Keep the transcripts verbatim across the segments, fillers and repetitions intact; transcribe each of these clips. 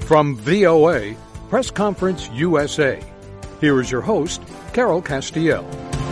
From V O A, Press Conference U S A, here is your host, Carol Castiel.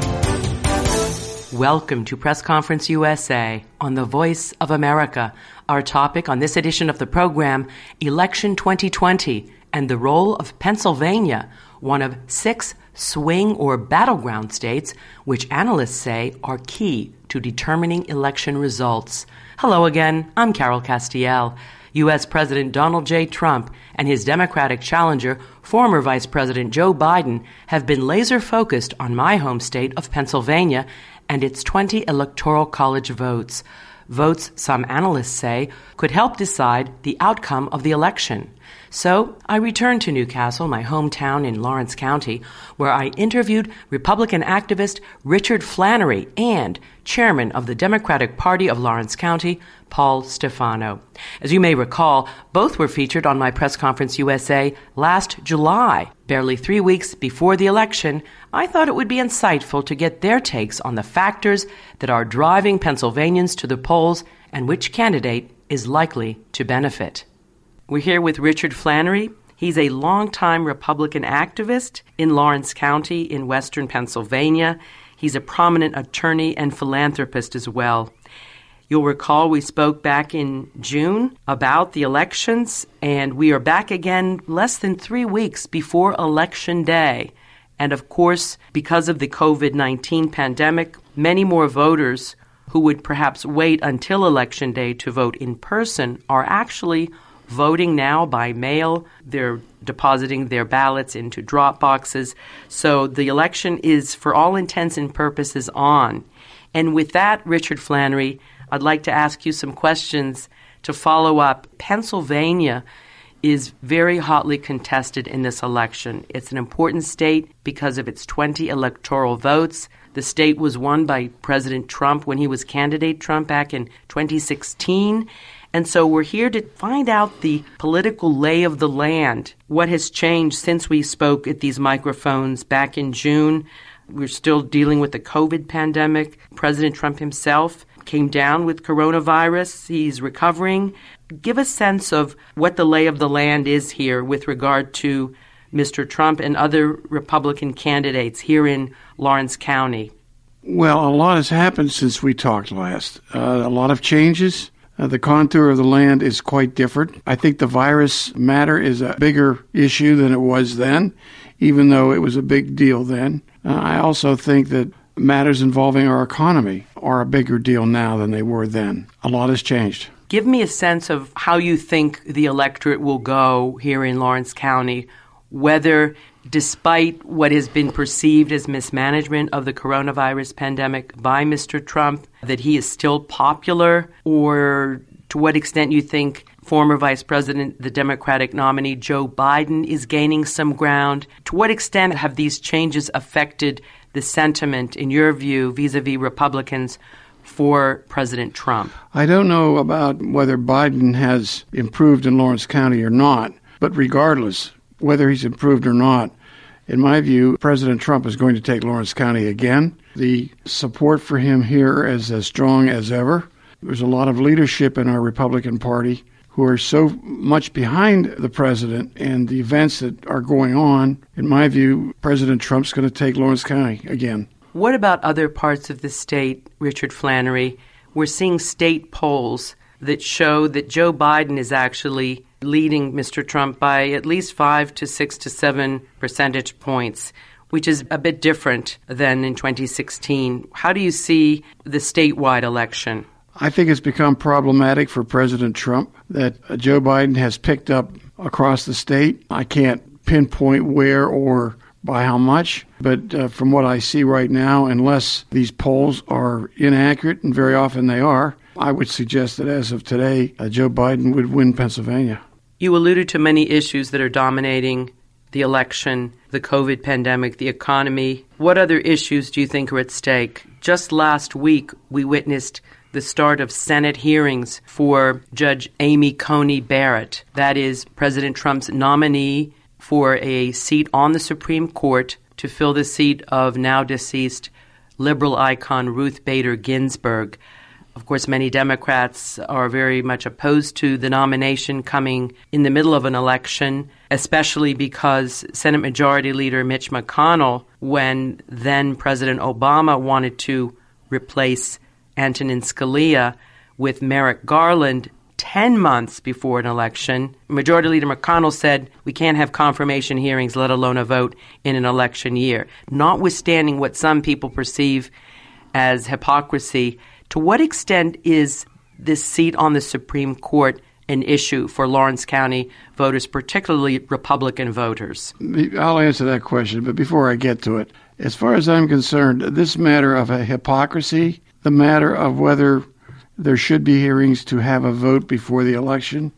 Welcome to Press Conference U S A on the Voice of America. Our topic on this edition of the program, Election twenty twenty and the role of Pennsylvania, one of six swing or battleground states which analysts say are key to determining election results. Hello again, I'm Carol Castiel. U S. President Donald J. Trump and his Democratic challenger, former Vice President Joe Biden, have been laser-focused on my home state of Pennsylvania and its twenty electoral college votes. Votes, some analysts say, could help decide the outcome of the election. So I returned to Newcastle, my hometown in Lawrence County, where I interviewed Republican activist Richard Flannery and chairman of the Democratic Party of Lawrence County, Paul Stefano. As you may recall, both were featured on my Press Conference U S A last July. Barely three weeks before the election, I thought it would be insightful to get their takes on the factors that are driving Pennsylvanians to the polls and which candidate is likely to benefit. We're here with Richard Flannery. He's a longtime Republican activist in Lawrence County in western Pennsylvania. He's a prominent attorney and philanthropist as well. You'll recall we spoke back in June about the elections, and we are back again less than three weeks before Election Day. And of course, because of the covid nineteen pandemic, many more voters who would perhaps wait until Election Day to vote in person are actually voting now by mail. They're depositing their ballots into drop boxes. So the election is, for all intents and purposes, on. And with that, Richard Flannery, I'd like to ask you some questions to follow up. Pennsylvania is very hotly contested in this election. It's an important state because of its twenty electoral votes. The state was won by President Trump when he was candidate Trump back in twenty sixteen. And so we're here to find out the political lay of the land, what has changed since we spoke at these microphones back in June. We're still dealing with the COVID pandemic. President Trump himself came down with coronavirus. He's recovering. Give a sense of what the lay of the land is here with regard to Mister Trump and other Republican candidates here in Lawrence County. Well, a lot has happened since we talked last. Uh, a lot of changes. Uh, the contour of the land is quite different. I think the virus matter is a bigger issue than it was then, even though it was a big deal then. Uh, I also think that matters involving our economy are a bigger deal now than they were then. A lot has changed. Give me a sense of how you think the electorate will go here in Lawrence County, whether despite what has been perceived as mismanagement of the coronavirus pandemic by Mister Trump, that he is still popular, or to what extent you think former Vice President, the Democratic nominee Joe Biden, is gaining some ground. To what extent have these changes affected the sentiment, in your view, vis-a-vis Republicans for President Trump? I don't know about whether Biden has improved in Lawrence County or not, but regardless, whether he's improved or not, in my view, President Trump is going to take Lawrence County again. The support for him here is as strong as ever. There's a lot of leadership in our Republican Party who are so much behind the president and the events that are going on. In my view, President Trump's going to take Lawrence County again. What about other parts of the state, Richard Flannery? We're seeing state polls that show that Joe Biden is actually leading Mister Trump by at least five to six to seven percentage points, which is a bit different than in twenty sixteen. How do you see the statewide election? I think it's become problematic for President Trump that uh, Joe Biden has picked up across the state. I can't pinpoint where or by how much, but uh, from what I see right now, unless these polls are inaccurate, and very often they are, I would suggest that as of today, uh, Joe Biden would win Pennsylvania. You alluded to many issues that are dominating the election, the COVID pandemic, the economy. What other issues do you think are at stake? Just last week, we witnessed the start of Senate hearings for Judge Amy Coney Barrett. That is President Trump's nominee for a seat on the Supreme Court to fill the seat of now deceased liberal icon Ruth Bader Ginsburg. Of course, many Democrats are very much opposed to the nomination coming in the middle of an election, especially because Senate Majority Leader Mitch McConnell, when then President Obama wanted to replace Antonin Scalia with Merrick Garland ten months before an election, Majority Leader McConnell said, we can't have confirmation hearings, let alone a vote in an election year. Notwithstanding what some people perceive as hypocrisy, to what extent is this seat on the Supreme Court an issue for Lawrence County voters, particularly Republican voters? I'll answer that question, but before I get to it, as far as I'm concerned, this matter of a hypocrisy, the matter of whether there should be hearings to have a vote before the election,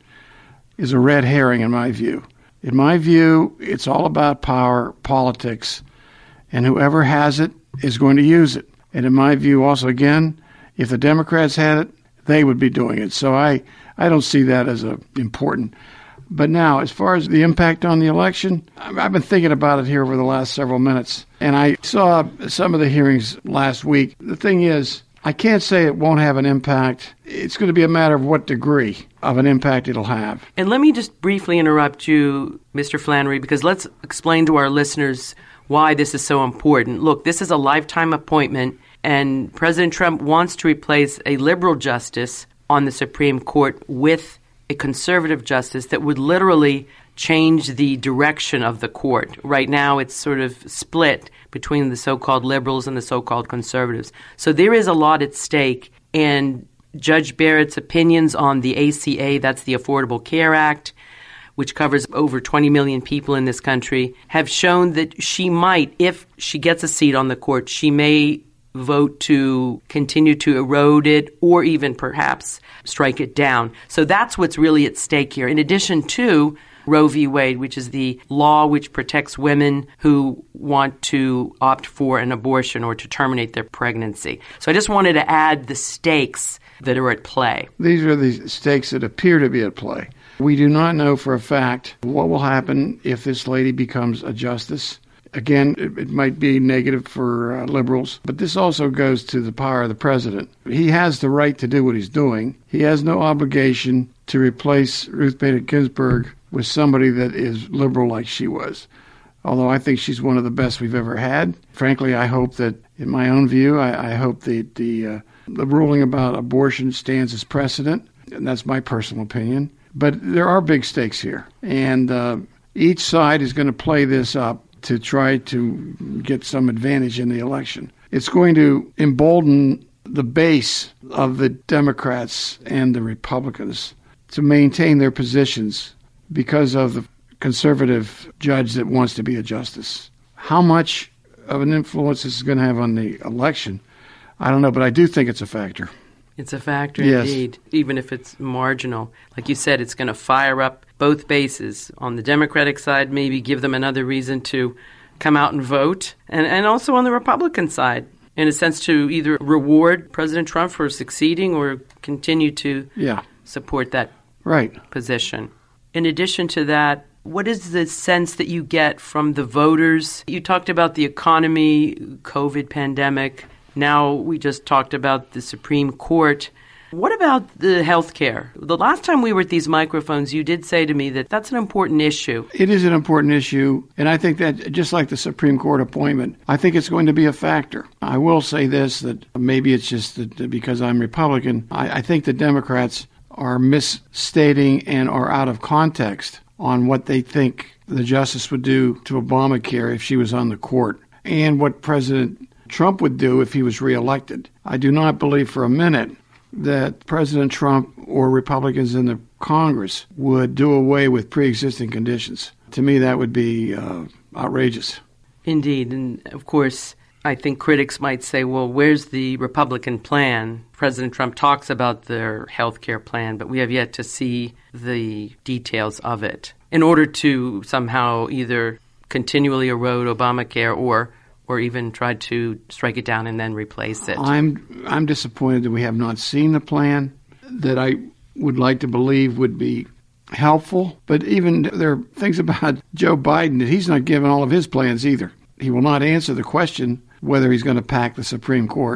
is a red herring in my view. In my view, it's all about power, politics, and whoever has it is going to use it. And in my view, also, again, if the Democrats had it, they would be doing it. So I, I don't see that as a important. But now, as far as the impact on the election, I've been thinking about it here over the last several minutes, and I saw some of the hearings last week. The thing is, I can't say it won't have an impact. It's going to be a matter of what degree of an impact it'll have. And let me just briefly interrupt you, Mister Flannery, because let's explain to our listeners why this is so important. Look, this is a lifetime appointment, and President Trump wants to replace a liberal justice on the Supreme Court with a conservative justice that would literally change the direction of the court. Right now, it's sort of split between the so-called liberals and the so-called conservatives. So there is a lot at stake, and Judge Barrett's opinions on the A C A, that's the Affordable Care Act, which covers over twenty million people in this country, have shown that she might, if she gets a seat on the court, she may vote to continue to erode it or even perhaps strike it down. So that's what's really at stake here. In addition to Roe v. Wade, which is the law which protects women who want to opt for an abortion or to terminate their pregnancy. So I just wanted to add the stakes that are at play. These are the stakes that appear to be at play. We do not know for a fact what will happen if this lady becomes a justice. Again, it, it might be negative for uh, liberals, but this also goes to the power of the president. He has the right to do what he's doing. He has no obligation to replace Ruth Bader Ginsburg with somebody that is liberal like she was. Although I think she's one of the best we've ever had. Frankly, I hope that, in my own view, I, I hope the the, uh, the ruling about abortion stands as precedent, and that's my personal opinion. But there are big stakes here, and uh, each side is going to play this up to try to get some advantage in the election. It's going to embolden the base of the Democrats and the Republicans to maintain their positions because of the conservative judge that wants to be a justice. How much of an influence this is going to have on the election, I don't know, but I do think it's a factor. It's a factor Yes. indeed, even if it's marginal. Like you said, it's going to fire up both bases. On the Democratic side, maybe give them another reason to come out and vote, and, and also on the Republican side, in a sense to either reward President Trump for succeeding or continue to Yeah. support that Right. position. In addition to that, what is the sense that you get from the voters? You talked about the economy, COVID pandemic. Now we just talked about the Supreme Court. What about the health care? The last time we were at these microphones, you did say to me that that's an important issue. It is an important issue, and I think that just like the Supreme Court appointment, I think it's going to be a factor. I will say this, that maybe it's just that because I'm Republican, I, I think the Democrats are misstating and are out of context on what they think the justice would do to Obamacare if she was on the court, and what President Trump would do if he was reelected. I do not believe for a minute that President Trump or Republicans in the Congress would do away with pre-existing conditions. To me, that would be uh, outrageous. Indeed. And of course, I think critics might say, well, where's the Republican plan? President Trump talks about their health care plan, but we have yet to see the details of it in order to somehow either continually erode Obamacare or or even try to strike it down and then replace it. I'm I'm disappointed that we have not seen the plan that I would like to believe would be helpful. But even there are things about Joe Biden that he's not given all of his plans either. He will not answer the question whether he's going to pack the Supreme Court.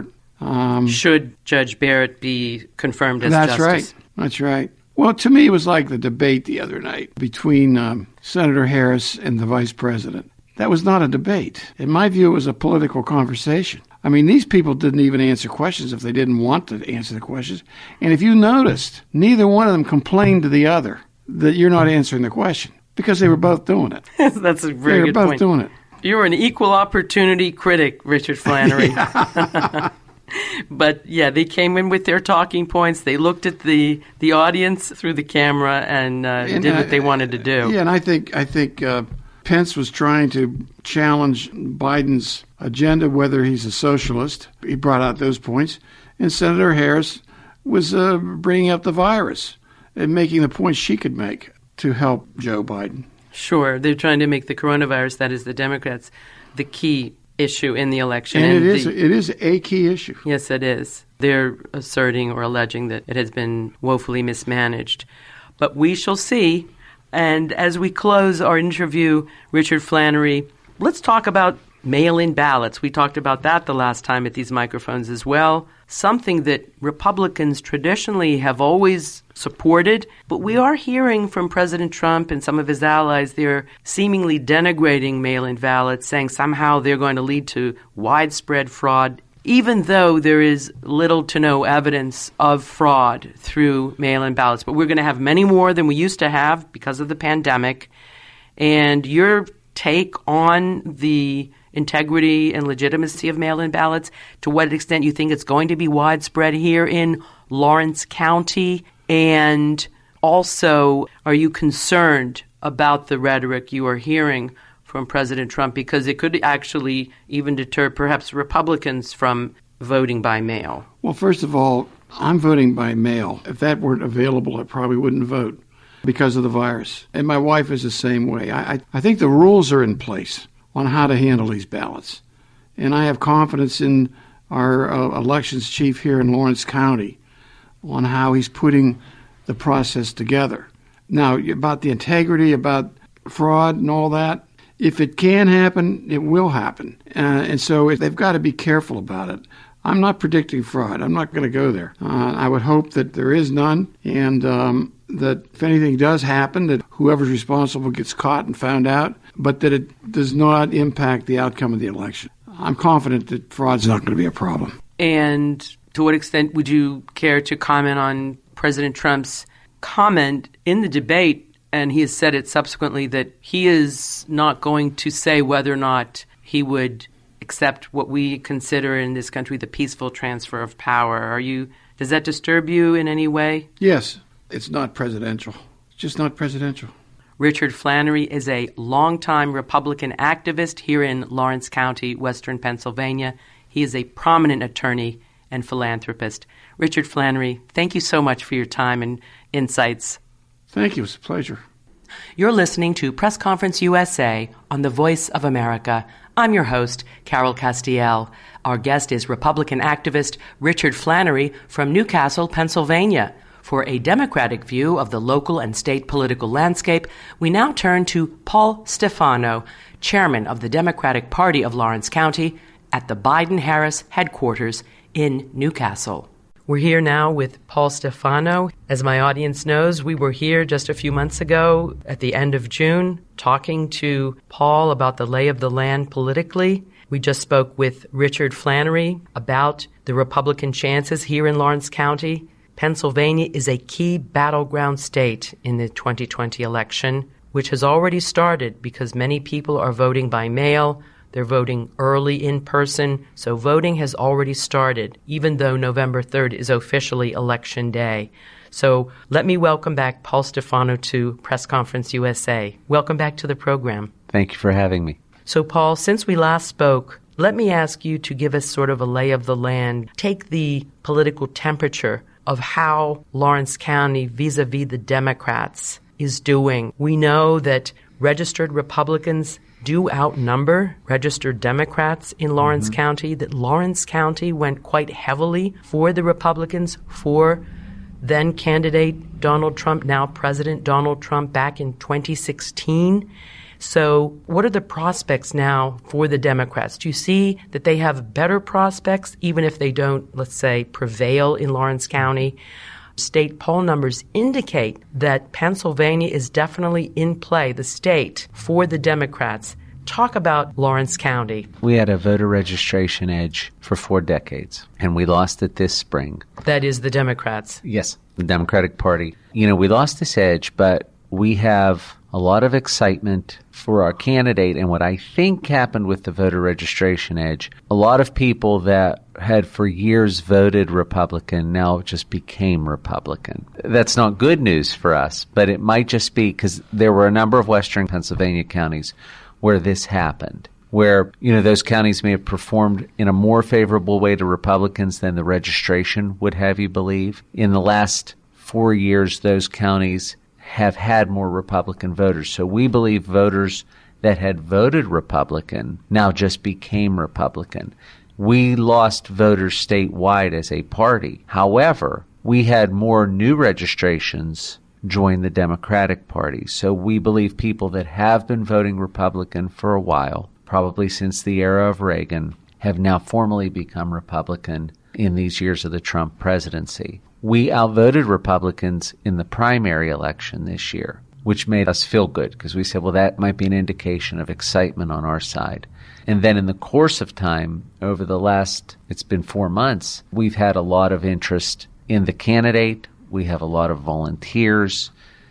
Um, Should Judge Barrett be confirmed as that's justice? That's right. That's right. Well, to me, it was like the debate the other night between um, Senator Harris and the vice president. That was not a debate. In my view, it was a political conversation. I mean, these people didn't even answer questions if they didn't want to answer the questions. And if you noticed, neither one of them complained to the other that you're not answering the question because they were both doing it. That's a very they were good both point. doing it. You're an equal opportunity critic, Richard Flannery. But, yeah, they came in with their talking points. They looked at the, the audience through the camera and, uh, and did what uh, they wanted to do. Yeah, and I think I think uh, Pence was trying to challenge Biden's agenda, whether he's a socialist. He brought out those points. And Senator Harris was uh, bringing up the virus and making the points she could make to help Joe Biden. Sure. They're trying to make the coronavirus, that is the Democrats, the key issue in the election. And, and it is the, it is a key issue. Yes, it is. They're asserting or alleging that it has been woefully mismanaged. But we shall see. And as we close our interview, Richard Flannery, let's talk about mail-in ballots. We talked about that the last time at these microphones as well. Something that Republicans traditionally have always supported, but we are hearing from President Trump and some of his allies, they're seemingly denigrating mail-in ballots, saying somehow they're going to lead to widespread fraud, even though there is little to no evidence of fraud through mail-in ballots. But we're going to have many more than we used to have because of the pandemic. And your take on the integrity and legitimacy of mail-in ballots, to what extent you think it's going to be widespread here in Lawrence County, and also, are you concerned about the rhetoric you are hearing from President Trump, because it could actually even deter perhaps Republicans from voting by mail? Well, first of all, I'm voting by mail. If that weren't available, I probably wouldn't vote because of the virus. And my wife is the same way. I, I, I think the rules are in place on how to handle these ballots. And I have confidence in our uh, elections chief here in Lawrence County on how he's putting the process together. Now, about the integrity, about fraud and all that, if it can happen, it will happen. Uh, and so they've got to be careful about it. I'm not predicting fraud. I'm not going to go there. Uh, I would hope that there is none, and um, that if anything does happen, that whoever's responsible gets caught and found out, but that it does not impact the outcome of the election. I'm confident that fraud's not going to be a problem. And to what extent would you care to comment on President Trump's comment in the debate, and he has said it subsequently, that he is not going to say whether or not he would accept what we consider in this country the peaceful transfer of power. Are you? Does that disturb you in any way? Yes. It's not presidential. It's just not presidential. Richard Flannery is a longtime Republican activist here in Lawrence County, western Pennsylvania. He is a prominent attorney and philanthropist. Richard Flannery, thank you so much for your time and insights. Thank you. It's a pleasure. You're listening to Press Conference U S A on the Voice of America. I'm your host, Carol Castiel. Our guest is Republican activist Richard Flannery from Newcastle, Pennsylvania. For a democratic view of the local and state political landscape, we now turn to Paul Stefano, chairman of the Democratic Party of Lawrence County, at the Biden-Harris headquarters in Newcastle. We're here now with Paul Stefano. As my audience knows, we were here just a few months ago at the end of June talking to Paul about the lay of the land politically. We just spoke with Richard Flannery about the Republican chances here in Lawrence County. Pennsylvania is a key battleground state in the twenty twenty election, which has already started because many people are voting by mail. They're voting early in person, so voting has already started, even though November third is officially Election Day. So let me welcome back Paul Stefano to Press Conference U S A. Welcome back to the program. Thank you for having me. So, Paul, since we last spoke, let me ask you to give us sort of a lay of the land. Take the political temperature of how Lawrence County, vis-a-vis the Democrats, is doing. We know that registered Republicans do outnumber registered Democrats in Lawrence mm-hmm. County, that Lawrence County went quite heavily for the Republicans, for then candidate Donald Trump, now President Donald Trump, back in twenty sixteen. So what are the prospects now for the Democrats? Do you see that they have better prospects, even if they don't, let's say, prevail in Lawrence County? State poll numbers indicate that Pennsylvania is definitely in play, the state, for the Democrats. Talk about Lawrence County. We had a voter registration edge for four decades, and we lost it this spring. That is the Democrats. Yes, the Democratic Party. You know, we lost this edge, but we have a lot of excitement for our candidate. And what I think happened with the voter registration edge, a lot of people that had for years voted Republican now just became Republican. That's not good news for us, but it might just be because there were a number of western Pennsylvania counties where this happened, where, you know, those counties may have performed in a more favorable way to Republicans than the registration would have you believe. In the last four years, those counties have had more Republican voters. So we believe voters that had voted Republican now just became Republican. We lost voters statewide as a party. However, we had more new registrations join the Democratic Party. So we believe people that have been voting Republican for a while, probably since the era of Reagan, have now formally become Republican in these years of the Trump presidency. We outvoted Republicans in the primary election this year, which made us feel good because we said, well, that might be an indication of excitement on our side. And then in the course of time, over the last, it's been four months, we've had a lot of interest in the candidate. We have a lot of volunteers.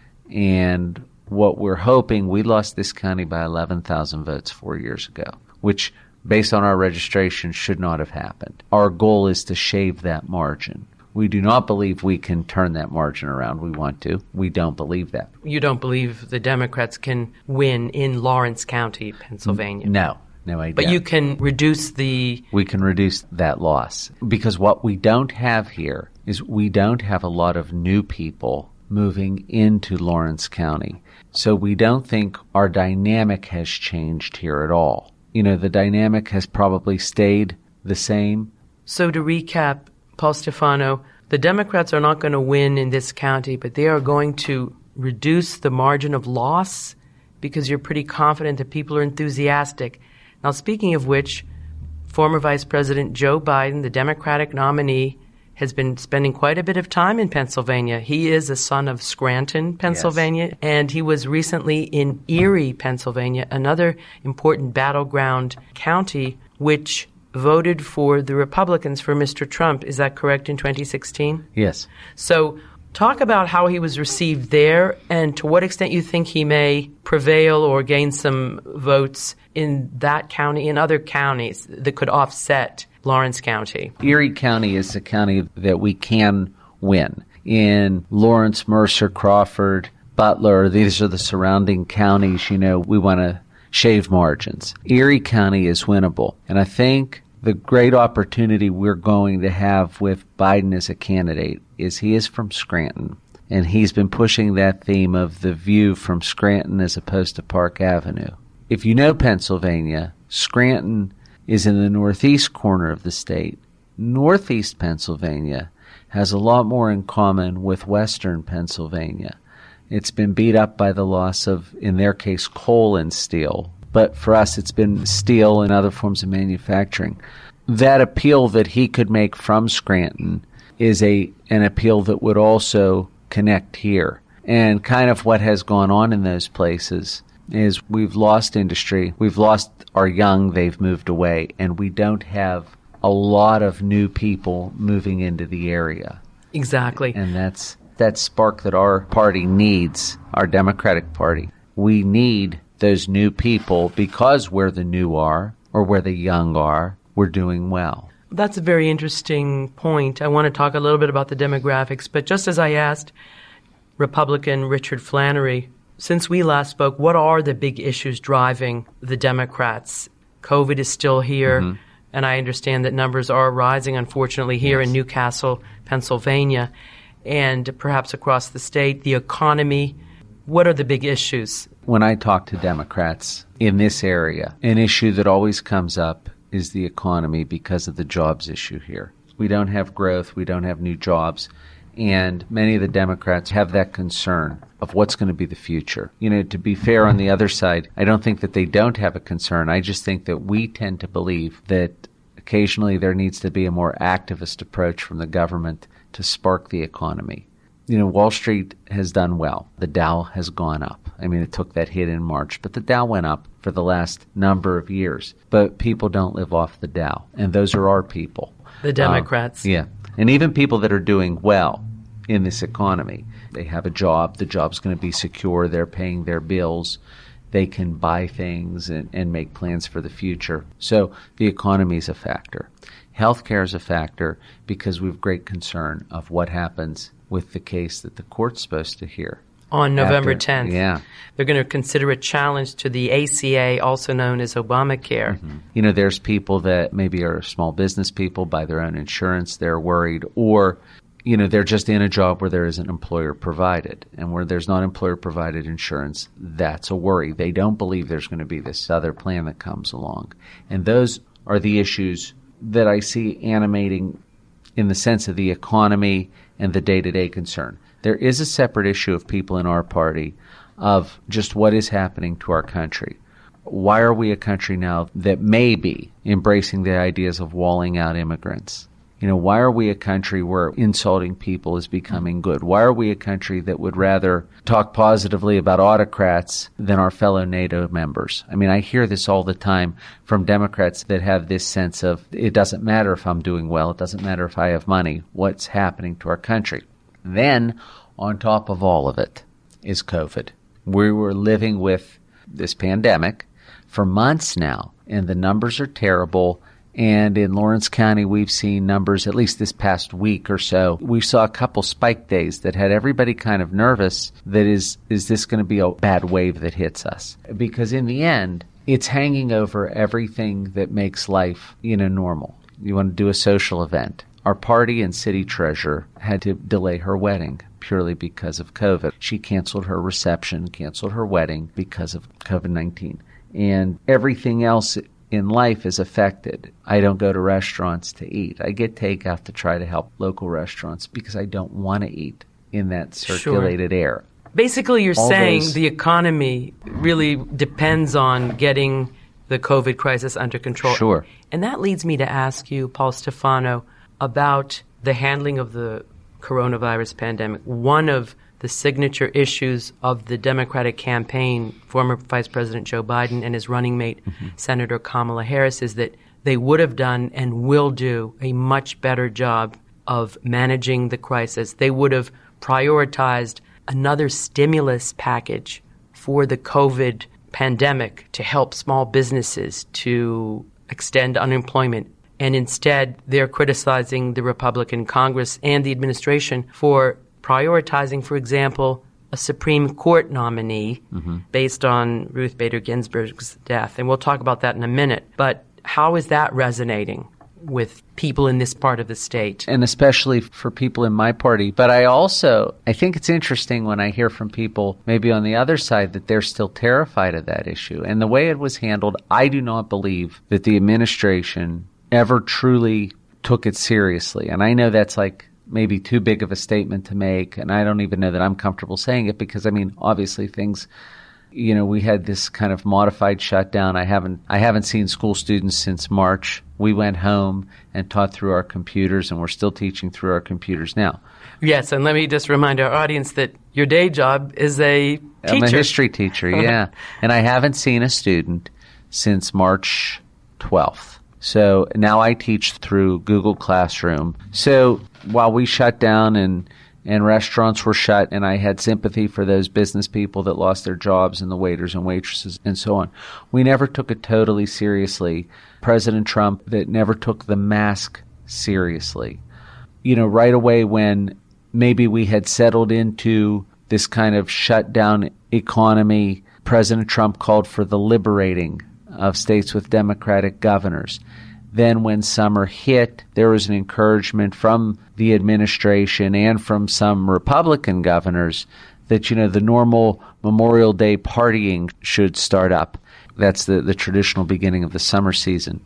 And what we're hoping, we lost this county by eleven thousand votes four years ago, which based on our registration should not have happened. Our goal is to shave that margin. We do not believe we can turn that margin around. We want to. We don't believe that. You don't believe the Democrats can win in Lawrence County, Pennsylvania? No. No, I don't. But you can reduce the... We can reduce that loss. Because what we don't have here is we don't have a lot of new people moving into Lawrence County. So we don't think our dynamic has changed here at all. You know, the dynamic has probably stayed the same. So to recap, Paul Stefano, the Democrats are not going to win in this county, but they are going to reduce the margin of loss because you're pretty confident that people are enthusiastic. Now, speaking of which, former Vice President Joe Biden, the Democratic nominee, has been spending quite a bit of time in Pennsylvania. He is a son of Scranton, Pennsylvania, yes. And he was recently in Erie, Pennsylvania, another important battleground county, which voted for the Republicans for Mister Trump. Is that correct, in twenty sixteen? Yes. So talk about how he was received there and to what extent you think he may prevail or gain some votes in that county and other counties that could offset Lawrence County. Erie County is a county that we can win. In Lawrence, Mercer, Crawford, Butler, these are the surrounding counties, you know, we want to shave margins. Erie County is winnable. And I think the great opportunity we're going to have with Biden as a candidate is he is from Scranton. And he's been pushing that theme of the view from Scranton as opposed to Park Avenue. If you know Pennsylvania, Scranton is in the northeast corner of the state. Northeast Pennsylvania has a lot more in common with western Pennsylvania. It's been beat up by the loss of, in their case, coal and steel. But for us, it's been steel and other forms of manufacturing. That appeal that he could make from Scranton is a an appeal that would also connect here. And kind of what has gone on in those places is we've lost industry, we've lost our young, they've moved away, and we don't have a lot of new people moving into the area. Exactly. And that's that spark that our party needs, our Democratic Party. We need those new people because where the new are or where the young are, we're doing well. That's a very interesting point. I want to talk a little bit about the demographics, but just as I asked Republican Richard Flannery, since we last spoke, what are the big issues driving the Democrats? COVID is still here, mm-hmm. and I understand that numbers are rising, unfortunately, here yes. in Newcastle, Pennsylvania, and perhaps across the state. The economy, what are the big issues? When I talk to Democrats in this area, an issue that always comes up is the economy because of the jobs issue here. We don't have growth, we don't have new jobs, And many of the Democrats have that concern of what's going to be the future. You know, to be fair on the other side, I don't think that they don't have a concern. I just think that we tend to believe that occasionally there needs to be a more activist approach from the government to spark the economy. You know, Wall Street has done well. The Dow has gone up. I mean, it took that hit in March, but the Dow went up for the last number of years. But people don't live off the Dow, and those are our people. The Democrats. Um, yeah. And even people that are doing well in this economy. They have a job. The job's going to be secure. They're paying their bills. They can buy things and, and make plans for the future. So the economy is a factor. Healthcare is a factor because we have great concern of what happens with the case that the court's supposed to hear. On November After, tenth. Yeah. They're going to consider a challenge to the A C A, also known as Obamacare. Mm-hmm. You know, there's people that maybe are small business people, buy their own insurance, they're worried, or, you know, they're just in a job where there isn't employer provided. And where there's not employer provided insurance, that's a worry. They don't believe there's going to be this other plan that comes along. And those are the issues that I see animating in the sense of the economy and the day-to-day concern. There is a separate issue of people in our party of just what is happening to our country. Why are we a country now that may be embracing the ideas of walling out immigrants? You know, why are we a country where insulting people is becoming good? Why are we a country that would rather talk positively about autocrats than our fellow NATO members? I mean, I hear this all the time from Democrats that have this sense of it doesn't matter if I'm doing well, it doesn't matter if I have money, what's happening to our country. Then, on top of all of it, is COVID. We were living with this pandemic for months now, and the numbers are terrible. And in Lawrence County, we've seen numbers, at least this past week or so. We saw a couple spike days that had everybody kind of nervous that is, is this going to be a bad wave that hits us? Because in the end, it's hanging over everything that makes life, you know, normal. You want to do a social event. Our party and city treasurer had to delay her wedding purely because of COVID. She canceled her reception, canceled her wedding because of COVID nineteen. And everything else in life is affected. I don't go to restaurants to eat. I get takeout to try to help local restaurants because I don't want to eat in that circulated sure. air. Basically, you're All saying those, the economy really depends on getting the COVID crisis under control. Sure. And that leads me to ask you, Paul Stefano, about the handling of the coronavirus pandemic. One of the signature issues of the Democratic campaign, former Vice President Joe Biden and his running mate, mm-hmm. Senator Kamala Harris, is that they would have done and will do a much better job of managing the crisis. They would have prioritized another stimulus package for the COVID pandemic to help small businesses, to extend unemployment. And instead, they're criticizing the Republican Congress and the administration for prioritizing, for example, a Supreme Court nominee mm-hmm. based on Ruth Bader Ginsburg's death. And we'll talk about that in a minute. But how is that resonating with people in this part of the state? And especially for people in my party. But I also, I think it's interesting when I hear from people maybe on the other side that they're still terrified of that issue. And the way it was handled, I do not believe that the administration ever truly took it seriously. And I know that's like maybe too big of a statement to make, and I don't even know that I'm comfortable saying it because, I mean, obviously things, you know, we had this kind of modified shutdown. I haven't I haven't seen school students since March. We went home and taught through our computers, and we're still teaching through our computers now. Yes, and let me just remind our audience that your day job is a teacher. I'm a history teacher, yeah. And I haven't seen a student since March twelfth. So now I teach through Google Classroom. So while we shut down and, and restaurants were shut, and I had sympathy for those business people that lost their jobs and the waiters and waitresses and so on, we never took it totally seriously. President Trump that never took the mask seriously. You know, right away when maybe we had settled into this kind of shutdown economy, President Trump called for the liberating of states with Democratic governors. Then when summer hit, there was an encouragement from the administration and from some Republican governors that, you know, the normal Memorial Day partying should start up. That's the, the traditional beginning of the summer season.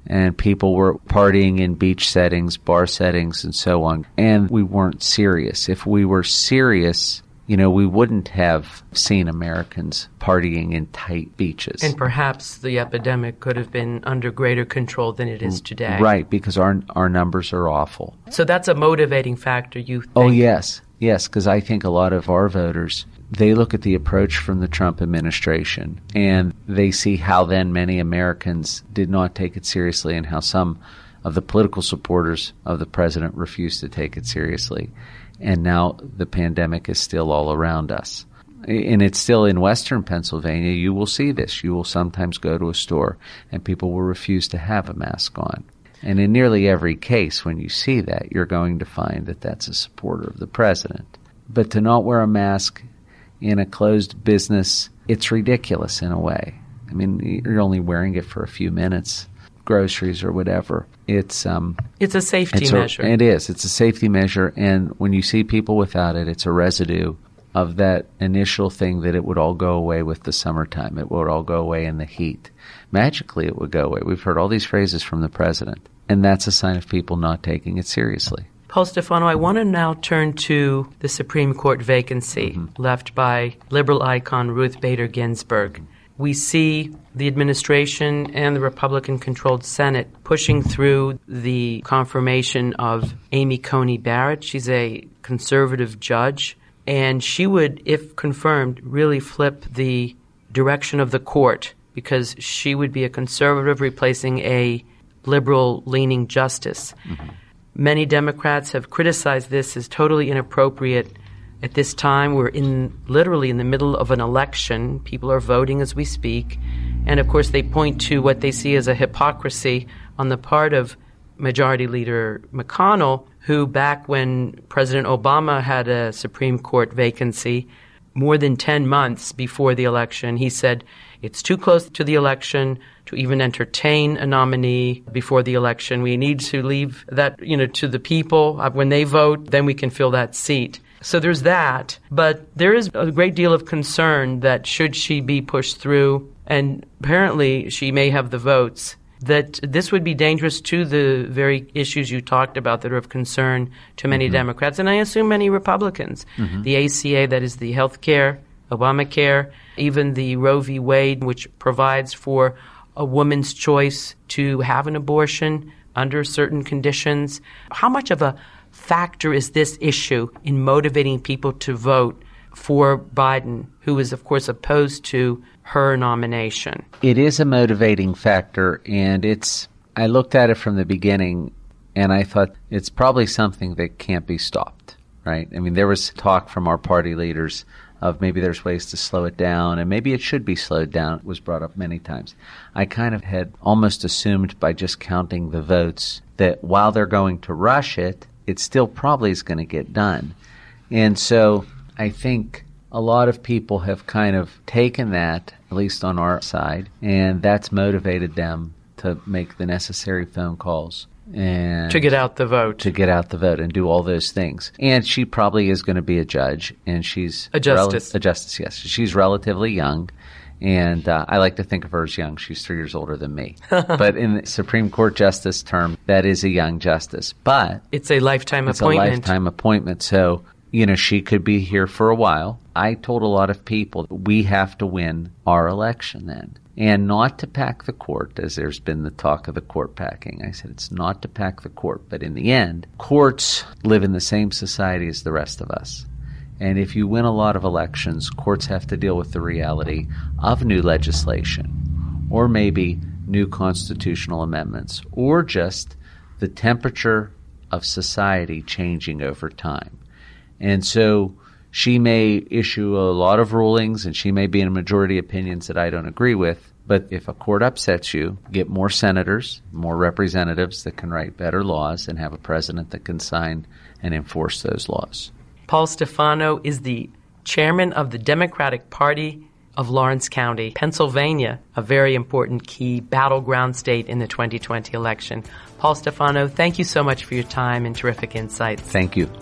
and people were partying in beach settings, bar settings, and so on. And we weren't serious. If we were serious, you know, we wouldn't have seen Americans partying in tight beaches. And perhaps the epidemic could have been under greater control than it is today. Right, because our our numbers are awful. So that's a motivating factor, you think? Oh, yes. Yes, because I think a lot of our voters, they look at the approach from the Trump administration and they see how then many Americans did not take it seriously and how some of the political supporters of the president refused to take it seriously. And now the pandemic is still all around us. And it's still in western Pennsylvania. You will see this. You will sometimes go to a store and people will refuse to have a mask on. And in nearly every case, when you see that, you're going to find that that's a supporter of the president. But to not wear a mask in a closed business, it's ridiculous in a way. I mean, you're only wearing it for a few minutes, groceries or whatever. It's um, it's a safety it's measure. A, it is. It's a safety measure. And when you see people without it, it's a residue of that initial thing that it would all go away with the summertime. It would all go away in the heat. Magically, it would go away. We've heard all these phrases from the president. And that's a sign of people not taking it seriously. Paul Stefano, I want to now turn to the Supreme Court vacancy mm-hmm. left by liberal icon Ruth Bader Ginsburg. We see the administration and the Republican-controlled Senate pushing through the confirmation of Amy Coney Barrett. She's a conservative judge, and she would, if confirmed, really flip the direction of the court because she would be a conservative replacing a liberal-leaning justice. Mm-hmm. Many Democrats have criticized this as totally inappropriate. At this time, we're in literally in the middle of an election. People are voting as we speak. And, of course, they point to what they see as a hypocrisy on the part of Majority Leader McConnell, who back when President Obama had a Supreme Court vacancy, more than ten months before the election, he said, it's too close to the election to even entertain a nominee before the election. We need to leave that, you know, to the people. When they vote, then we can fill that seat. So there's that. But there is a great deal of concern that should she be pushed through, and apparently she may have the votes, that this would be dangerous to the very issues you talked about that are of concern to many mm-hmm. Democrats, and I assume many Republicans. Mm-hmm. The A C A, that is the health care, Obamacare, even the Roe v. Wade, which provides for a woman's choice to have an abortion under certain conditions. How much of a factor is this issue in motivating people to vote for Biden, who is, of course, opposed to her nomination? It is a motivating factor, and it's, I looked at it from the beginning, and I thought it's probably something that can't be stopped, right? I mean, there was talk from our party leaders of maybe there's ways to slow it down, and maybe it should be slowed down. It was brought up many times. I kind of had almost assumed by just counting the votes that while they're going to rush it, it still probably is going to get done. And so I think a lot of people have kind of taken that, at least on our side, and that's motivated them to make the necessary phone calls. And to get out the vote. To get out the vote and do all those things. And she probably is going to be a judge, and she's... A justice. Rel- a justice, yes. She's relatively young, and uh, I like to think of her as young. She's three years older than me. But in the Supreme Court justice term, that is a young justice. But... It's a lifetime it's appointment. It's a lifetime appointment, so... You know, she could be here for a while. I told a lot of people we have to win our election then. And not to pack the court, as there's been the talk of the court packing. I said it's not to pack the court. But in the end, courts live in the same society as the rest of us. And if you win a lot of elections, courts have to deal with the reality of new legislation, or maybe new constitutional amendments, or just the temperature of society changing over time. And so she may issue a lot of rulings, and she may be in a majority opinions that I don't agree with. But if a court upsets you, get more senators, more representatives that can write better laws, and have a president that can sign and enforce those laws. Paul Stefano is the chairman of the Democratic Party of Lawrence County, Pennsylvania, a very important key battleground state in the twenty twenty election. Paul Stefano, thank you so much for your time and terrific insights. Thank you.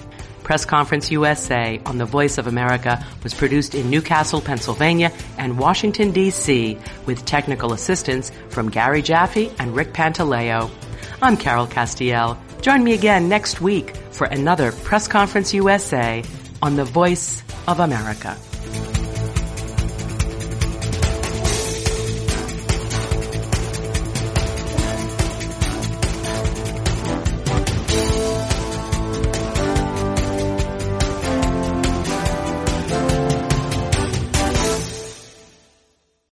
Press Conference U S A on the Voice of America was produced in Newcastle, Pennsylvania and Washington, D C with technical assistance from Gary Jaffe and Rick Pantaleo. I'm Carol Castiel. Join me again next week for another Press Conference U S A on the Voice of America.